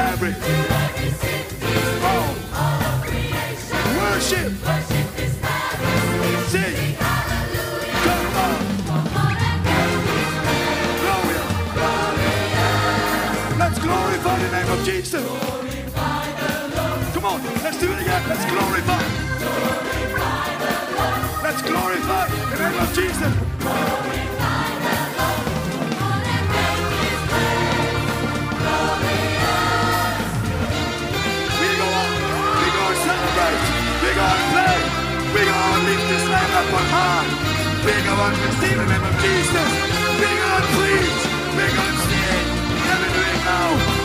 every worship. Sing. Come on. Gloria. Let's glorify the name of Jesus. Come on, let's do it again. Let's glorify. Let's glorify the name of Jesus. We're gonna play, we're gonna lift this name up on high. We're gonna receive the name of Jesus. We're gonna preach, we're gonna sing, never do it now.